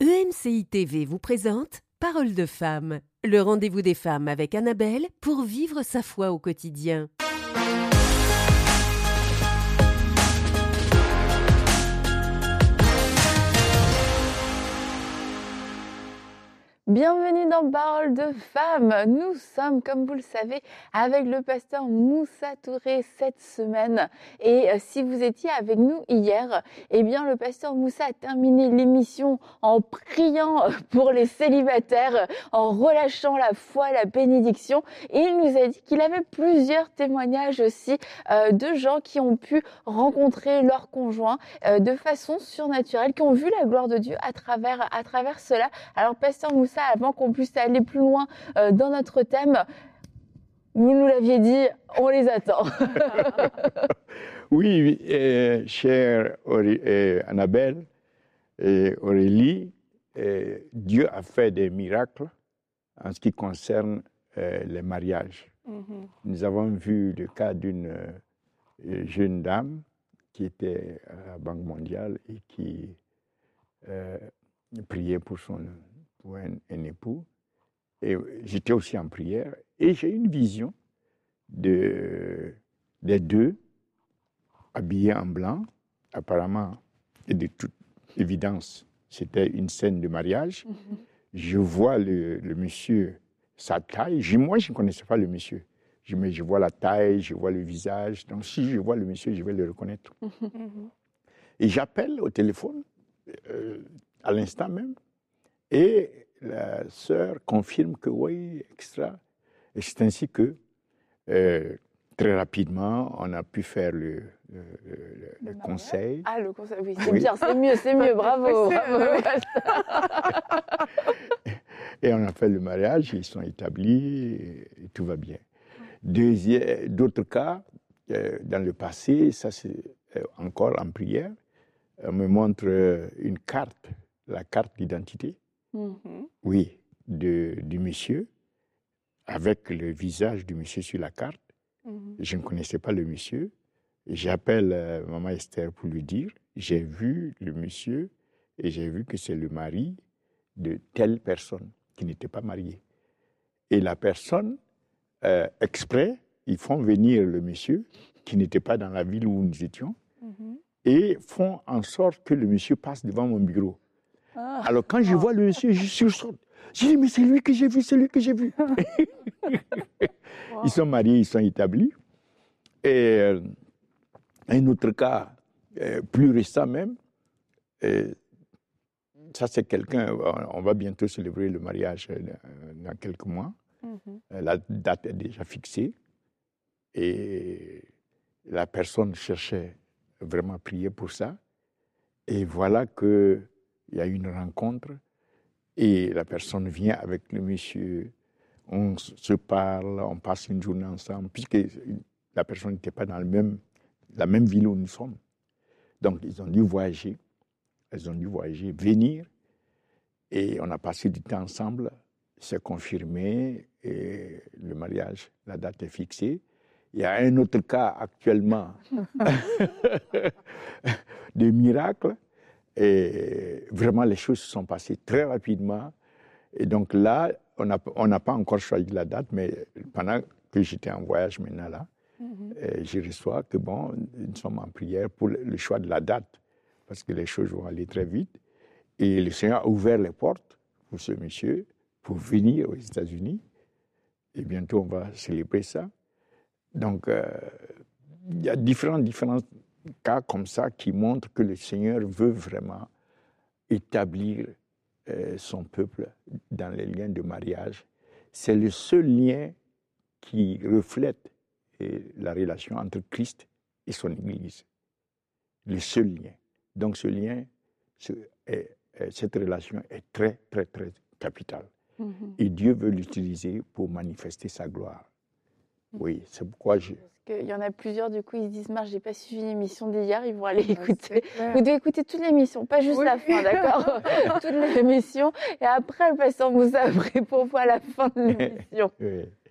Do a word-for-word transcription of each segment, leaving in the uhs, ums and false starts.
E M C I T V vous présente Parole de femme, le rendez-vous des femmes avec Annabelle pour vivre sa foi au quotidien. Bienvenue dans Parole de femme. Nous sommes, comme vous le savez, avec le pasteur Moussa Touré cette semaine. Et euh, si vous étiez avec nous hier, eh bien le pasteur Moussa a terminé l'émission en priant pour les célibataires, en relâchant la foi, la bénédiction. Et il nous a dit qu'il avait plusieurs témoignages aussi euh, de gens qui ont pu rencontrer leur conjoint euh, de façon surnaturelle, qui ont vu la gloire de Dieu à travers, à travers cela. Alors pasteur Moussa, avant qu'on puisse aller plus loin euh, dans notre thème, vous nous l'aviez dit, on les attend. Oui, euh, chère euh, Annabelle et Aurélie, euh, Dieu a fait des miracles en ce qui concerne euh, les mariages. Mm-hmm. Nous avons vu le cas d'une euh, jeune dame qui était à la Banque mondiale et qui euh, priait pour son pour un, un époux, et j'étais aussi en prière, et j'ai eu une vision de, des deux, habillés en blanc, apparemment, et de toute évidence, c'était une scène de mariage. Mm-hmm. Je vois le, le monsieur, sa taille, je, moi je ne connaissais pas le monsieur, je, mais je vois la taille, je vois le visage, donc si je vois le monsieur, je vais le reconnaître. Mm-hmm. Et j'appelle au téléphone, euh, à l'instant même, et la sœur confirme que oui, extra. Et c'est ainsi que, euh, très rapidement, on a pu faire le, le, le, le conseil. Ah, le conseil, oui, c'est oui. bien, c'est mieux, c'est mieux, bravo. bravo. Et on a fait le mariage, ils sont établis, et, et tout va bien. Deuxième, d'autres cas, euh, dans le passé, ça c'est euh, encore en prière, on me montre euh, une carte, la carte d'identité. Mm-hmm. Oui, de, du monsieur, avec le visage du monsieur sur la carte. Mm-hmm. Je ne connaissais pas le monsieur. J'appelle euh, Maman Esther pour lui dire, j'ai vu le monsieur et j'ai vu que c'est le mari de telle personne qui n'était pas mariée. Et la personne, euh, exprès, ils font venir le monsieur qui n'était pas dans la ville où nous étions, mm-hmm. et font en sorte que le monsieur passe devant mon bureau. Ah. Alors, quand je vois le monsieur, je sursaute. Je dis, mais c'est lui que j'ai vu, c'est lui que j'ai vu. Wow. Ils sont mariés, ils sont établis. Et euh, un autre cas, euh, plus récent même, euh, ça c'est quelqu'un, on va bientôt célébrer le mariage euh, dans quelques mois. Mm-hmm. Euh, la date est déjà fixée. Et la personne cherchait vraiment à prier pour ça. Et voilà que il y a eu une rencontre et la personne vient avec le monsieur, on se parle, on passe une journée ensemble, puisque la personne n'était pas dans le même, la même ville où nous sommes. Donc, ils ont dû voyager, elles ont dû voyager, venir, et on a passé du temps ensemble, c'est confirmé, et le mariage, la date est fixée. Il y a un autre cas actuellement de miracle. Et vraiment, les choses se sont passées très rapidement. Et donc là, on n'a on n'a pas encore choisi la date, mais pendant que j'étais en voyage maintenant là, mm-hmm. je reçois que bon, nous sommes en prière pour le choix de la date, parce que les choses vont aller très vite. Et le Seigneur a ouvert les portes pour ce monsieur, pour venir aux États-Unis. Et bientôt, on va célébrer ça. Donc, euh, il y a différents, différents cas comme ça qui montrent que le Seigneur veut vraiment établir euh, son peuple dans les liens de mariage. C'est le seul lien qui reflète euh, la relation entre Christ et son Église. Le seul lien. Donc ce lien, ce, est, est, cette relation est très, très, très capitale. Mm-hmm. Et Dieu veut l'utiliser pour manifester sa gloire. Oui, c'est pourquoi je... Parce qu'il y en a plusieurs, du coup, ils se disent « Marc, j'ai pas suivi l'émission d'hier, ils vont aller écouter. » Vous devez écouter toute l'émission, pas juste oui. la fin, d'accord? Toute l'émission. Et après, le pasteur Moussa répond à la fin de l'émission. Oui.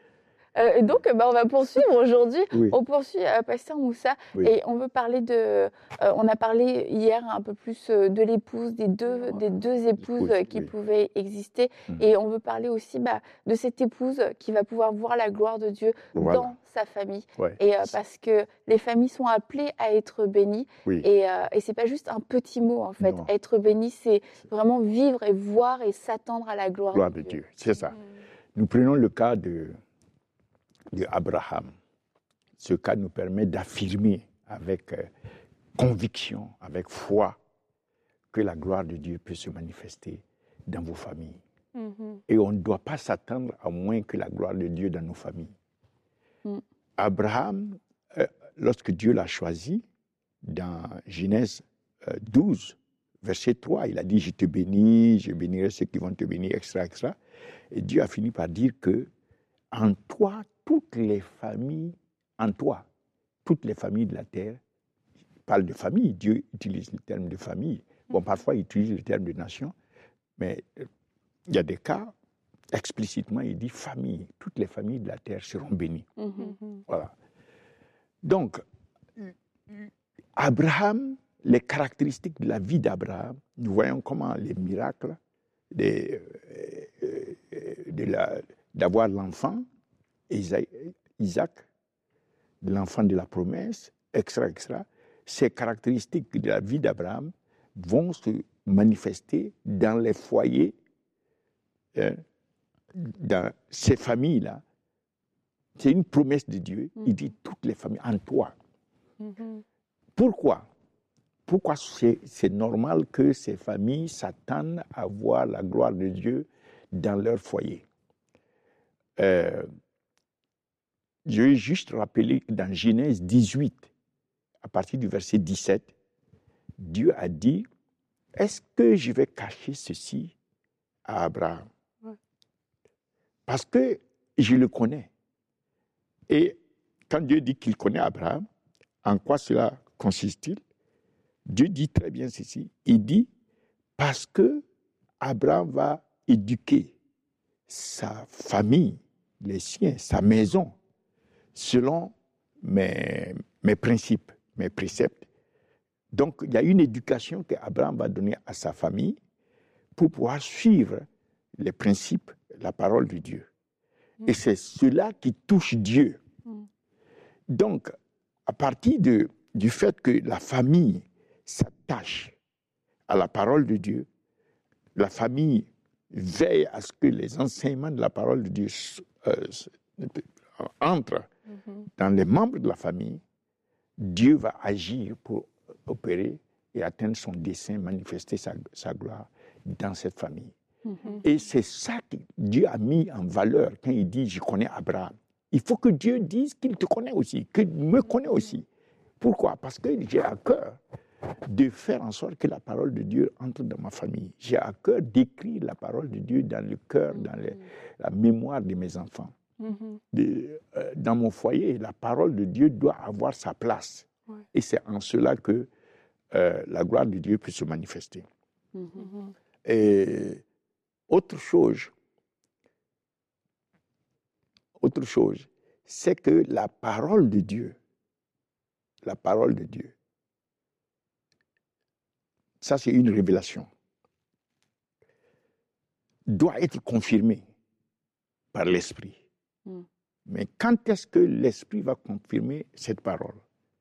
Euh, et donc, bah, on va poursuivre aujourd'hui. Oui. On poursuit, euh, Pasteur Moussa, Oui. et on veut parler de. euh, on a parlé hier un peu plus euh, de l'épouse, des deux, des deux épouses Épouse, qui oui. pouvaient exister, Mhm. et on veut parler aussi bah, de cette épouse qui va pouvoir voir la gloire de Dieu Voilà. dans sa famille. Ouais. Et euh, parce que les familles sont appelées à être bénies, Oui. et, euh, et c'est pas juste un petit mot en fait. Non. Être béni, c'est vraiment vivre et voir et s'attendre à la gloire, Gloire de de Dieu. Dieu, c'est ça. Nous prenons le cas de, de Abraham. Ce cas nous permet d'affirmer avec euh, conviction, avec foi, que la gloire de Dieu peut se manifester dans vos familles. Mhm. Et on ne doit pas s'attendre à moins que la gloire de Dieu dans nos familles. Mm. Abraham, euh, lorsque Dieu l'a choisi, dans Genèse euh, douze, verset trois, il a dit « Je te bénis, je bénirai ceux qui vont te bénir, et cetera et cetera » Et Dieu a fini par dire que en toi, toutes les familles, en toi, toutes les familles de la terre, il parle de famille, Dieu utilise le terme de famille. Bon, parfois, il utilise le terme de nation, mais euh, il y a des cas, explicitement, il dit famille. Toutes les familles de la terre seront bénies. Mhm. Voilà. Donc, Abraham, les caractéristiques de la vie d'Abraham, nous voyons comment les miracles de, euh, de la, d'avoir l'enfant, Isaac, Isaac, l'enfant de la promesse, et cetera, et cetera, ces caractéristiques de la vie d'Abraham vont se manifester dans les foyers, hein, dans ces familles-là. C'est une promesse de Dieu. Il dit toutes les familles en toi. Mhm. Pourquoi? Pourquoi c'est, c'est normal que ces familles s'attendent à voir la gloire de Dieu dans leur foyer? Euh, je vais juste rappeler que dans Genèse dix-huit, à partir du verset dix-sept, Dieu a dit, est-ce que je vais cacher ceci à Abraham? Ouais. Parce que je le connais. Et quand Dieu dit qu'il connaît Abraham, en quoi cela consiste-t-il? Dieu dit très bien ceci. Il dit, parce que Abraham va éduquer sa famille, les siens, sa maison, selon mes, mes principes, mes préceptes. Donc, il y a une éducation qu'Abraham va donner à sa famille pour pouvoir suivre les principes, la parole de Dieu. Mm. Et c'est cela qui touche Dieu. Mm. Donc, à partir de, du fait que la famille s'attache à la parole de Dieu, la famille veille à ce que les enseignements de la parole de Dieu euh, entrent mm-hmm. dans les membres de la famille, Dieu va agir pour opérer et atteindre son dessein, manifester sa, sa gloire dans cette famille. Mm-hmm. Et c'est ça que Dieu a mis en valeur quand il dit « je connais Abraham ». Il faut que Dieu dise qu'il te connaît aussi, qu'il me connaît aussi. Pourquoi? Parce que j'ai à cœur de faire en sorte que la parole de Dieu entre dans ma famille. J'ai à cœur d'écrire la parole de Dieu dans le cœur, dans les, la mémoire de mes enfants. Mm-hmm. De, euh, dans mon foyer, la parole de Dieu doit avoir sa place. Ouais. Et c'est en cela que euh, la gloire de Dieu peut se manifester. Mm-hmm. Et autre chose, autre chose, c'est que la parole de Dieu, la parole de Dieu, ça c'est une révélation, doit être confirmée par l'Esprit. Mm. Mais quand est-ce que l'Esprit va confirmer cette parole?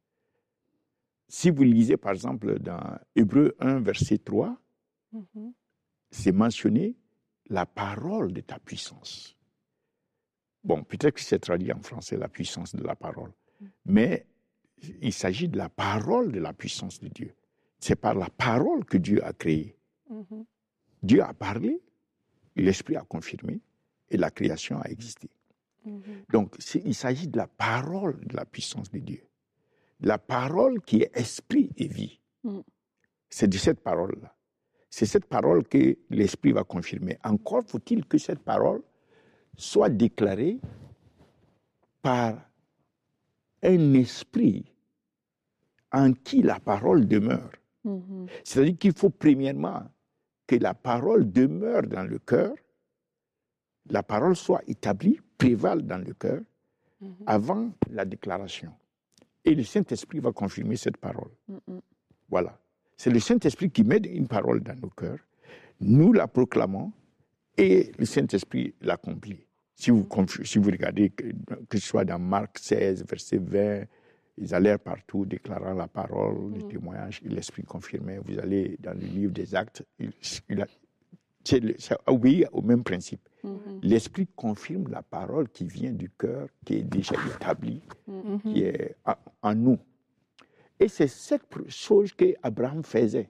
Si vous lisez par exemple dans Hébreux un, verset trois, mm-hmm. c'est mentionné la parole de ta puissance. Bon, peut-être que c'est traduit en français, la puissance de la parole. Mm. Mais il s'agit de la parole de la puissance de Dieu. C'est par la parole que Dieu a créé. Mm-hmm. Dieu a parlé, l'Esprit a confirmé et la création a existé. Mm-hmm. Donc, c'est, il s'agit de la parole de la puissance de Dieu. La parole qui est esprit et vie. Mm. C'est de cette parole-là. C'est cette parole que l'Esprit va confirmer. Encore faut-il que cette parole soit déclarée par un esprit en qui la parole demeure. Mm-hmm. C'est-à-dire qu'il faut premièrement que la parole demeure dans le cœur, la parole soit établie, prévale dans le cœur, Mhm. avant la déclaration. Et le Saint-Esprit va confirmer cette parole. Mhm. Voilà. C'est le Saint-Esprit qui met une parole dans nos cœurs. Nous la proclamons et le Saint-Esprit l'accomplit. Si vous, si vous regardez, que, que ce soit dans Marc seize, verset vingt, ils allèrent partout déclarant la parole, mm-hmm. le témoignage, et l'Esprit confirmait. Vous allez dans le livre des Actes, il, il a, c'est le, ça obéit au même principe. Mm-hmm. L'Esprit confirme la parole qui vient du cœur, qui est déjà établie, mm-hmm. qui est en, en nous. Et c'est cette chose qu'Abraham faisait.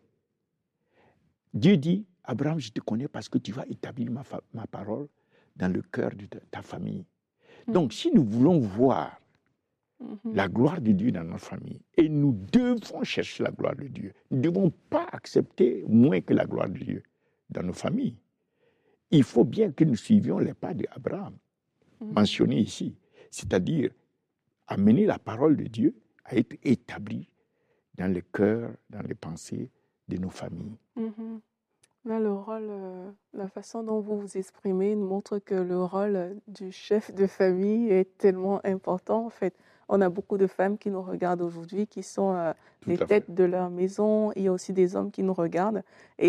Dieu dit, Abraham, je te connais parce que tu vas établir ma, fa- ma parole dans le cœur de ta, ta famille. Mm-hmm. Donc, si nous voulons voir mm-hmm. la gloire de Dieu dans notre famille, et nous devons chercher la gloire de Dieu, nous ne devons pas accepter moins que la gloire de Dieu dans nos familles. Il faut bien que nous suivions les pas d'Abraham, mm-hmm. mentionnés ici, c'est-à-dire amener la parole de Dieu à être établie dans le cœur, dans les pensées de nos familles. Mm-hmm. Là, le rôle, euh, la façon dont vous vous exprimez nous montre que le rôle du chef de famille est tellement important. En fait, on a beaucoup de femmes qui nous regardent aujourd'hui, qui sont euh, les têtes fait. de leur maison. Il y a aussi des hommes qui nous regardent.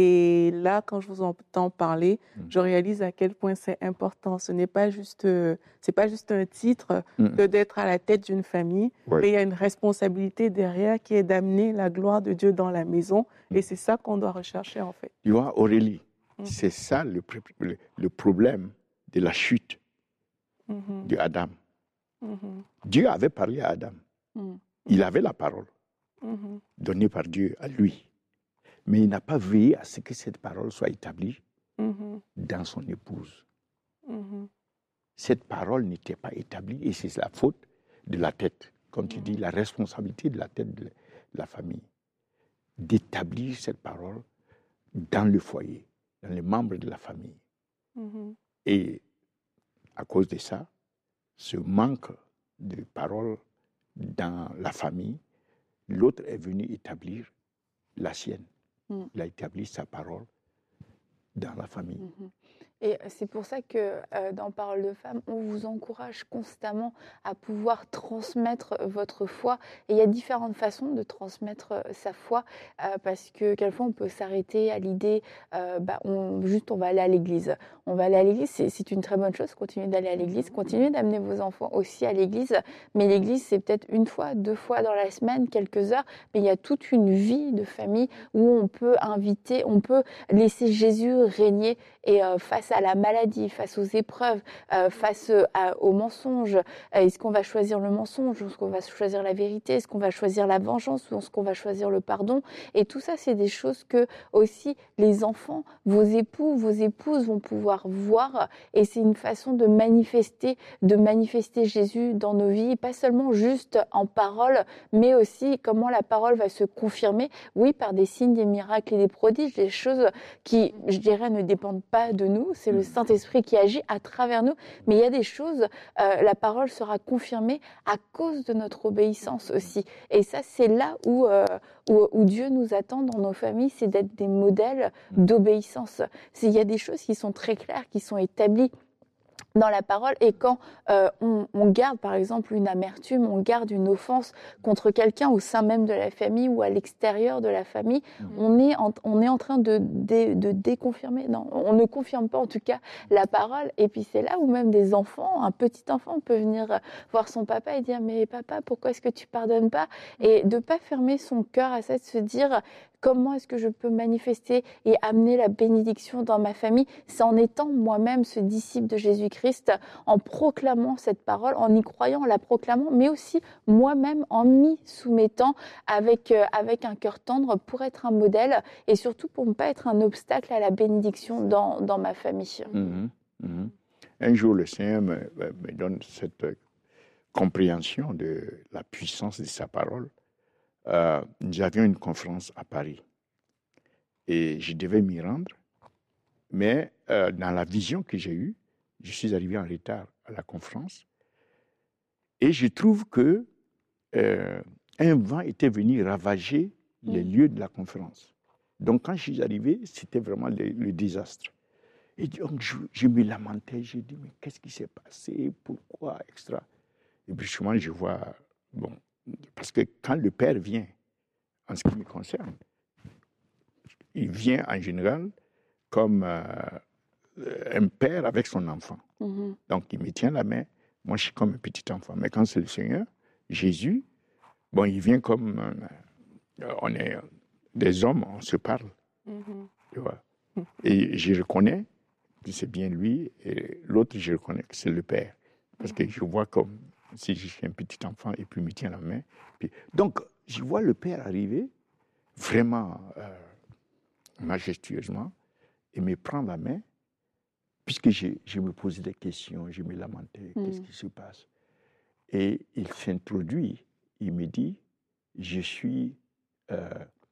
Et là, quand je vous entends parler, mm. je réalise à quel point c'est important. Ce n'est pas juste, euh, c'est pas juste un titre mm. que d'être à la tête d'une famille, ouais. mais il y a une responsabilité derrière qui est d'amener la gloire de Dieu dans la maison. Mm. Et c'est ça qu'on doit rechercher, en fait. Tu vois, Aurélie, mm. c'est ça le, le, le problème de la chute mm-hmm. de Adam. Mm-hmm. Dieu avait parlé à Adam. Mm-hmm. Il avait la parole mm-hmm. donnée par Dieu à lui. Mais il n'a pas veillé à ce que cette parole soit établie mm-hmm. dans son épouse. Mm-hmm. Cette parole n'était pas établie et c'est la faute de la tête. Comme mm-hmm. tu dis, la responsabilité de la tête de la famille. D'établir cette parole dans le foyer, dans les membres de la famille. Mm-hmm. Et à cause de ça, ce manque de parole dans la famille, l'autre est venu établir la sienne. Mm. Il a établi sa parole dans la famille. Mm-hmm. Et c'est pour ça que euh, dans Parole de Femme, on vous encourage constamment à pouvoir transmettre votre foi. Et il y a différentes façons de transmettre sa foi, euh, parce que quelquefois on peut s'arrêter à l'idée, euh, bah, on, juste on va aller à l'église. On va aller à l'église, c'est, c'est une très bonne chose, continuez d'aller à l'église, continuez d'amener vos enfants aussi à l'église. Mais l'église, c'est peut-être une fois, deux fois dans la semaine, quelques heures, mais il y a toute une vie de famille où on peut inviter, on peut laisser Jésus régner et euh, face à la maladie, face aux épreuves, euh, face à, aux mensonges. Est-ce qu'on va choisir le mensonge ou est-ce qu'on va choisir la vérité? Est-ce qu'on va choisir la vengeance ou est-ce qu'on va choisir le pardon? Et tout ça, c'est des choses que aussi les enfants, vos époux, vos épouses vont pouvoir voir. Et c'est une façon de manifester, de manifester Jésus dans nos vies, pas seulement juste en parole, mais aussi comment la parole va se confirmer, oui, par des signes, des miracles et des prodiges, des choses qui, je dirais, ne dépendent pas de nous. C'est le Saint-Esprit qui agit à travers nous. Mais il y a des choses, euh, la parole sera confirmée à cause de notre obéissance aussi. Et ça, c'est là où, euh, où, où Dieu nous attend dans nos familles, c'est d'être des modèles d'obéissance. C'est, il y a des choses qui sont très claires, qui sont établies dans la parole, et quand euh, on, on garde par exemple une amertume, on garde une offense contre quelqu'un au sein même de la famille ou à l'extérieur de la famille, mmh. on, est en, on est en train de, de, de déconfirmer, non, on ne confirme pas en tout cas la parole. Et puis c'est là où même des enfants, un petit enfant peut venir voir son papa et dire mais papa, pourquoi est-ce que tu pardonnes pas? Et de pas fermer son cœur à ça, de se dire comment est-ce que je peux manifester et amener la bénédiction dans ma famille? C'est en étant moi-même ce disciple de Jésus-Christ, en proclamant cette parole, en y croyant, en la proclamant, mais aussi moi-même en m'y soumettant avec, euh, avec un cœur tendre pour être un modèle et surtout pour ne pas être un obstacle à la bénédiction dans, dans ma famille. Mmh, mmh. Un jour, le Seigneur me, me donne cette compréhension de la puissance de sa parole. Euh, nous avions une conférence à Paris et je devais m'y rendre, mais euh, dans la vision que j'ai eue, je suis arrivé en retard à la conférence et je trouve que euh, un vent était venu ravager les lieux de la conférence. Donc quand je suis arrivé, c'était vraiment le, le désastre. Et donc je, je me lamentais, j'ai dit mais qu'est-ce qui s'est passé, pourquoi, et cetera. Et puis souvent, je vois, bon, parce que quand le père vient, en ce qui me concerne, il vient en général comme euh, un père avec son enfant. Mhm. Donc, il me tient la main. Moi, je suis comme un petit enfant. Mais quand c'est le Seigneur, Jésus, bon, il vient comme... Euh, on est des hommes, on se parle. Mhm. Tu vois. Et je reconnais que c'est bien lui. Et l'autre, je reconnais que c'est le père. Parce que je vois comme si je suis un petit enfant et puis il me tient la main. Puis, donc, je vois le père arriver vraiment euh, majestueusement et me prendre la main. Puisque je, je me posais des questions, je me lamentais, Mm. qu'est-ce qui se passe? Et il s'introduit, il me dit, je suis euh,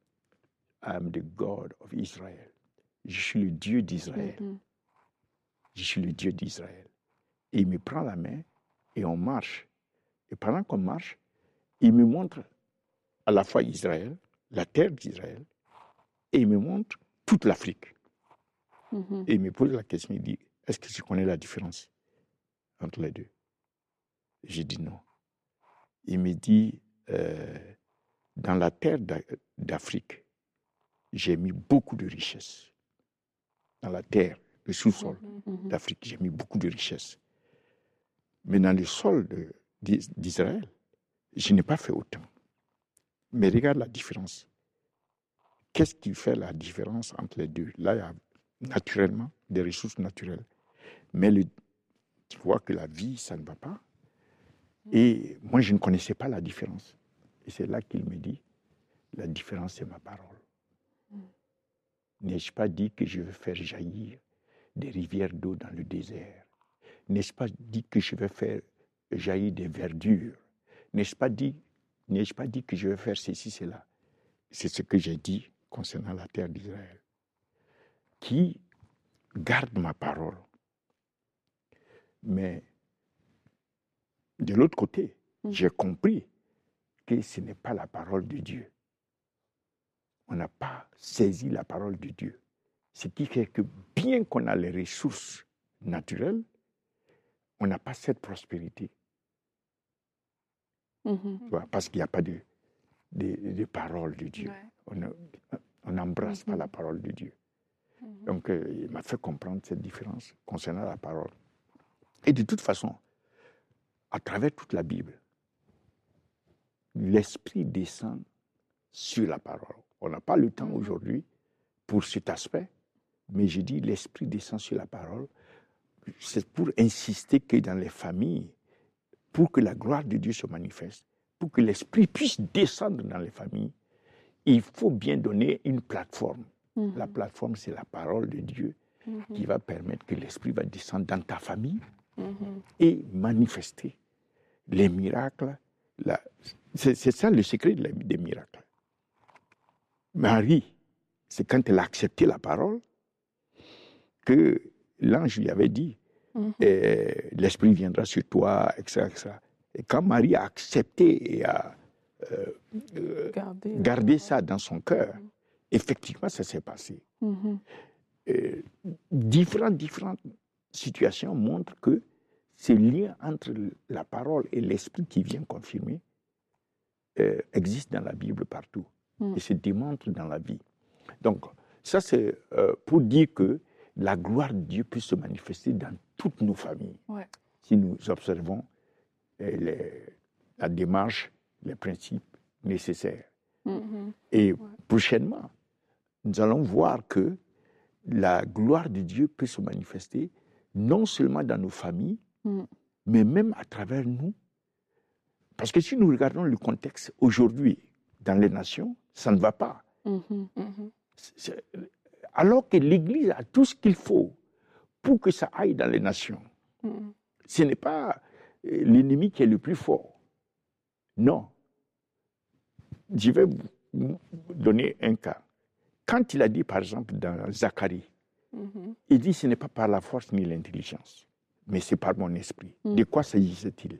I'm the God of Israel. Je suis le Dieu d'Israël. Mhm. Je suis le Dieu d'Israël. Et il me prend la main et on marche. Et pendant qu'on marche, il me montre à la fois Israël, la terre d'Israël, et il me montre toute l'Afrique. Mhm. Et il me pose la question, il dit, est-ce que tu connais la différence entre les deux? J'ai dit non. Il me dit, euh, dans la terre d'A- d'Afrique, j'ai mis beaucoup de richesses. Dans la terre, le sous-sol Mhm. d'Afrique, j'ai mis beaucoup de richesses. Mais dans le sol de- d'Is- d'Israël, je n'ai pas fait autant. Mais regarde la différence. Qu'est-ce qui fait la différence entre les deux? Là, il y a naturellement des ressources naturelles. Mais le, tu vois que la vie, ça ne va pas. Et moi, je ne connaissais pas la différence. Et c'est là qu'il me dit, la différence, c'est ma parole. N'ai-je pas dit que je vais faire jaillir des rivières d'eau dans le désert? N'ai-je pas dit que je vais faire jaillir des verdures? N'ai-je pas dit, n'ai-je pas dit que je vais faire ceci, cela? C'est ce que j'ai dit concernant la terre d'Israël. Qui garde ma parole. Mais de l'autre côté, Mm. j'ai compris que ce n'est pas la parole de Dieu. On n'a pas saisi la parole de Dieu. Ce qui fait que bien qu'on a les ressources naturelles, on n'a pas cette prospérité. Mhm. Tu vois, parce qu'il n'y a pas de, de, de parole de Dieu. Ouais. On ne- on n'embrasse pas Mhm. la parole de Dieu. Mhm. Donc, euh, il m'a fait comprendre cette différence concernant la parole. Et de toute façon, à travers toute la Bible, l'Esprit descend sur la parole. On n'a pas le temps Mhm. aujourd'hui pour cet aspect, mais je dis l'Esprit descend sur la parole. C'est pour insister que dans les familles, pour que la gloire de Dieu se manifeste, pour que l'Esprit puisse descendre dans les familles, il faut bien donner une plateforme. Mhm. La plateforme, c'est la parole de Dieu Mhm. qui va permettre que l'Esprit va descendre dans ta famille Mhm. et manifester les miracles. La... C'est, c'est ça le secret de la- des miracles. Marie, c'est quand elle a accepté la parole que l'ange lui avait dit, Mhm. eh, l'Esprit viendra sur toi, et cetera, et cetera. Et quand Marie a accepté et a euh, euh, Gardez la gardé parole. ça dans son cœur, Mhm. effectivement, ça s'est passé. Mhm. Euh, différentes, différentes situations montrent que ce lien entre la parole et l'esprit qui vient confirmer euh, existe dans la Bible partout Mm. et se démontre dans la vie. Donc, ça c'est euh, pour dire que la gloire de Dieu peut se manifester dans toutes nos familles Ouais. si nous observons euh, les- la démarche, les principes nécessaires. Mhm. Et Ouais. prochainement, nous allons voir que la gloire de Dieu peut se manifester non seulement dans nos familles, Mm. mais même à travers nous. Parce que si nous regardons le contexte aujourd'hui dans les nations, ça ne va pas. Mhm. Mhm. C'est- alors que l'Église a tout ce qu'il faut pour que ça aille dans les nations. Mhm. Ce n'est pas euh, l'ennemi qui est le plus fort. Non. Je vais vous donner un cas. Quand il a dit, par exemple, dans Zacharie, Mhm. il dit, ce n'est pas par la force ni l'intelligence, mais c'est par mon esprit. Mm. De quoi s'agissait-il?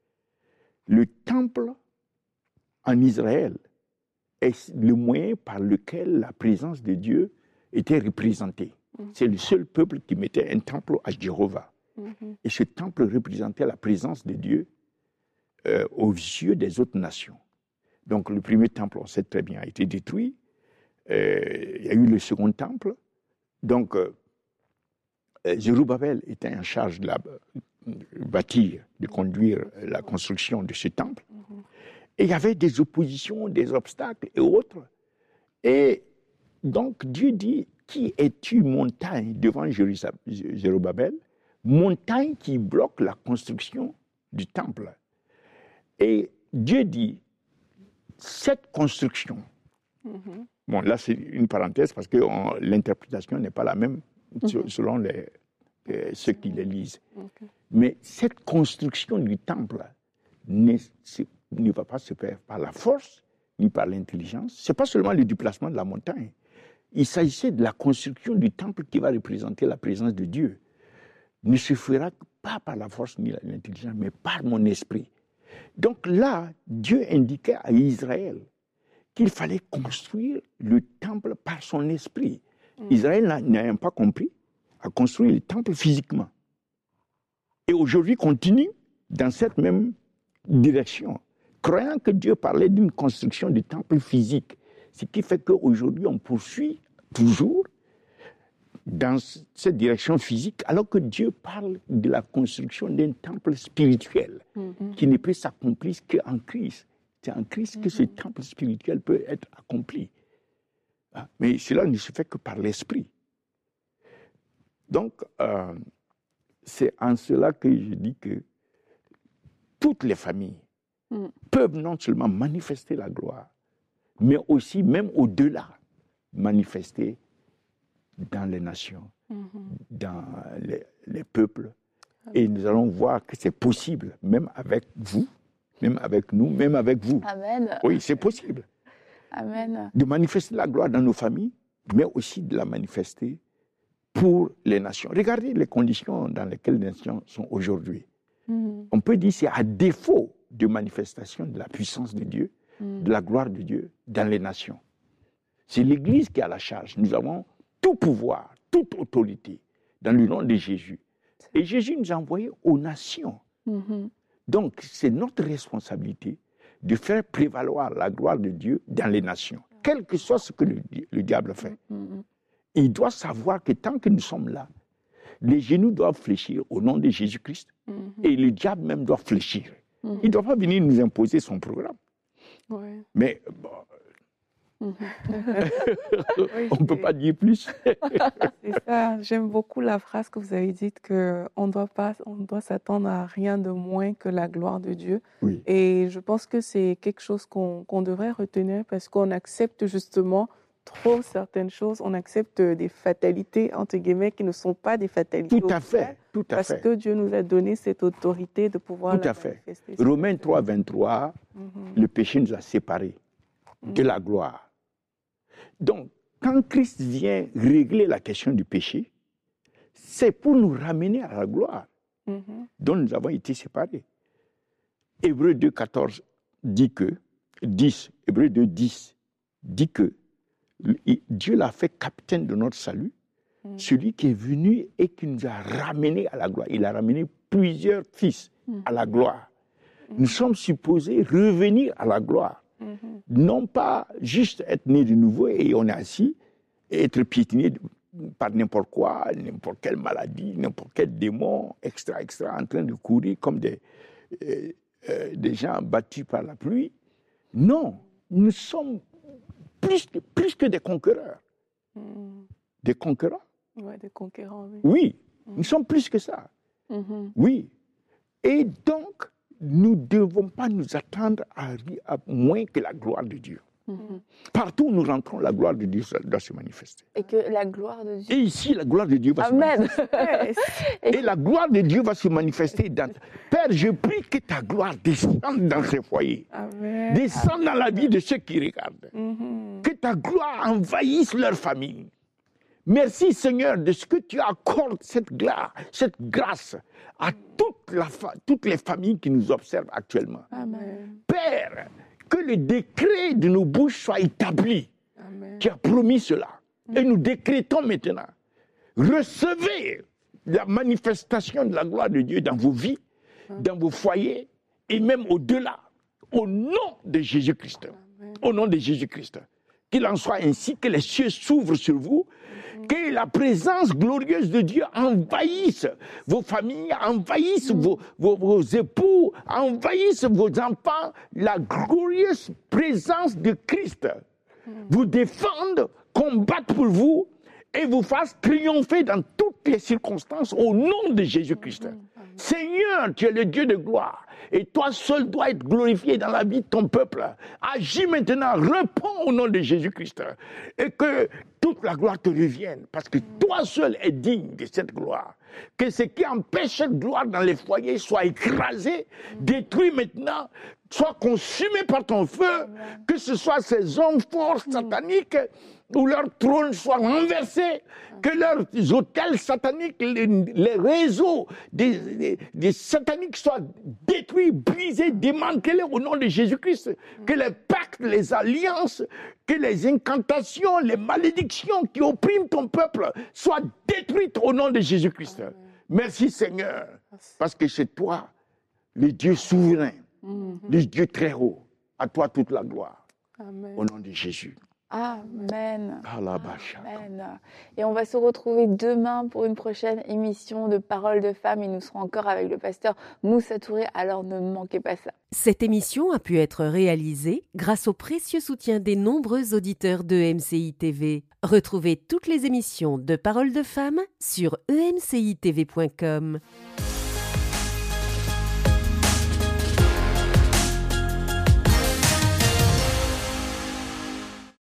Le temple en Israël est le moyen par lequel la présence de Dieu était représentée. Mhm. C'est le seul peuple qui mettait un temple à Jéhovah. Mhm. Et ce temple représentait la présence de Dieu euh, aux yeux des autres nations. Donc le premier temple, on sait très bien, a été détruit. Euh, il y a eu le second temple. Donc euh, Zerubbabel était en charge de la, de bâtir, de conduire la construction de ce temple. Mm-hmm. Et il y avait des oppositions, des obstacles et autres. Et donc Dieu dit, qui es-tu, montagne, devant Zerubbabel, montagne qui bloque la construction du temple. Et Dieu dit, cette construction, mm-hmm. bon là c'est une parenthèse parce que on, l'interprétation n'est pas la même mm-hmm. selon les, euh, ceux qui les lisent. Okay. Mais cette construction du temple ne, ne va pas se faire par la force ni par l'intelligence. Ce n'est pas seulement le déplacement de la montagne. Il s'agissait de la construction du temple qui va représenter la présence de Dieu. Ne se fera pas par la force ni l'intelligence, mais par mon esprit. Donc là, Dieu indiquait à Israël qu'il fallait construire le temple par son esprit. Mmh. Israël n'a pas compris à construire le temple physiquement. Et aujourd'hui, continue dans cette même direction, croyant que Dieu parlait d'une construction du temple physique. Ce qui fait qu'aujourd'hui, on poursuit toujours dans cette direction physique, alors que Dieu parle de la construction d'un temple spirituel mm-hmm. qui ne peut s'accomplir qu'en Christ. C'est en Christ mm-hmm. que ce temple spirituel peut être accompli. Mais cela ne se fait que par l'esprit. Donc, euh, c'est en cela que je dis que toutes les familles mm. peuvent non seulement manifester la gloire, mais aussi, même au-delà, manifester dans les nations, mm-hmm. dans les, les peuples. Et nous allons voir que c'est possible, même avec vous, même avec nous, même avec vous. Amen. Oui, c'est possible. Amen. De manifester la gloire dans nos familles, mais aussi de la manifester pour les nations. Regardez les conditions dans lesquelles les nations sont aujourd'hui. Mm-hmm. On peut dire que c'est à défaut de manifestation de la puissance de Dieu, mm. de la gloire de Dieu dans les nations. C'est l'Église qui a la charge. Nous avons tout pouvoir, toute autorité dans le nom de Jésus. Et Jésus nous a envoyés aux nations. Mm-hmm. Donc, c'est notre responsabilité de faire prévaloir la gloire de Dieu dans les nations, quel que soit ce que le, le diable fait. Mm-hmm. Il doit savoir que tant que nous sommes là, les genoux doivent fléchir au nom de Jésus-Christ mm-hmm. et le diable même doit fléchir. Mm-hmm. Il ne doit pas venir nous imposer son programme. Ouais. Mais bon, oui, on ne peut pas dire plus. C'est ça. J'aime beaucoup la phrase que vous avez dite qu'on doit pas, on doit s'attendre à rien de moins que la gloire de Dieu. Oui. Et je pense que c'est quelque chose qu'on, qu'on devrait retenir parce qu'on accepte justement trop certaines choses. On accepte des fatalités, entre guillemets, qui ne sont pas des fatalités. Tout à fait. Tout à parce fait. que Dieu nous a donné cette autorité de pouvoir tout la à fait. manifester. Romains trois, vingt-trois, mm-hmm. le péché nous a séparés mm-hmm. de la gloire. Donc, quand Christ vient régler la question du péché, c'est pour nous ramener à la gloire mm-hmm. dont nous avons été séparés. Hébreux deux, quatorze dit que, dix, Hébreux deux, dix dit que Dieu l'a fait capitaine de notre salut, mm-hmm. celui qui est venu et qui nous a ramenés à la gloire. Il a ramené plusieurs fils mm-hmm. à la gloire. Mm-hmm. Nous sommes supposés revenir à la gloire. Mm-hmm. Non pas juste être né de nouveau et on est assis et être piétiné par n'importe quoi, n'importe quelle maladie, n'importe quel démon, extra, extra, en train de courir comme des, euh, euh, des gens battus par la pluie. Non, nous sommes plus que, plus que des conquérants. Mm. Des conquérants. Ouais, des conquérants, oui. Oui, mm. nous sommes plus que ça. Mm-hmm. Oui. Et donc, nous ne devons pas nous attendre à, à moins que la gloire de Dieu. Mm-hmm. Partout où nous rentrons, la gloire de Dieu doit se manifester. Et que la gloire de Dieu... Et ici, la gloire de Dieu va Amen. se manifester. Et la gloire de Dieu va se manifester. Dans... Père, je prie que ta gloire descende dans ces foyers. Amen. Descende dans la vie de ceux qui regardent. Mm-hmm. Que ta gloire envahisse leur famille. Merci Seigneur de ce que tu accordes cette gloire, cette grâce à toute la fa- toutes les familles qui nous observent actuellement. Amen. Père, que le décret de nos bouches soit établi. Amen. Tu as promis cela. Et nous décrétons maintenant. Recevez la manifestation de la gloire de Dieu dans vos vies, dans vos foyers et même au-delà, au nom de Jésus-Christ. Amen. Au nom de Jésus-Christ. Qu'il en soit ainsi, que les cieux s'ouvrent sur vous, que la présence glorieuse de Dieu envahisse vos familles, envahisse vos, vos, vos époux, envahisse vos enfants, la glorieuse présence de Christ vous défende, combatte pour vous et vous fasse triompher dans toutes les circonstances au nom de Jésus-Christ. Seigneur, tu es le Dieu de gloire. Et toi seul dois être glorifié dans la vie de ton peuple. Agis maintenant, réponds au nom de Jésus-Christ. Et que toute la gloire te revienne. Parce que toi seul es digne de cette gloire. Que ce qui empêche cette gloire dans les foyers soit écrasé, détruit maintenant, soit consumé par ton feu. Que ce soit ces hommes forts sataniques où leur trône soit renversé, que leurs hôtels sataniques, les, les réseaux des, des, des sataniques soient détruits, brisés, démantelés au nom de Jésus-Christ, que les pactes, les alliances, que les incantations, les malédictions qui oppriment ton peuple soient détruites au nom de Jésus-Christ. Merci Seigneur, parce que c'est toi, le Dieu souverain, mm-hmm. le Dieu très haut, à toi toute la gloire. Amen. Au nom de Jésus. Amen. Amen. Et on va se retrouver demain pour une prochaine émission de Paroles de Femmes et nous serons encore avec le pasteur Moussa Touré, alors ne manquez pas ça. Cette émission a pu être réalisée grâce au précieux soutien des nombreux auditeurs de E M C I T V. Retrouvez toutes les émissions de Paroles de Femmes sur e m c i t v point com.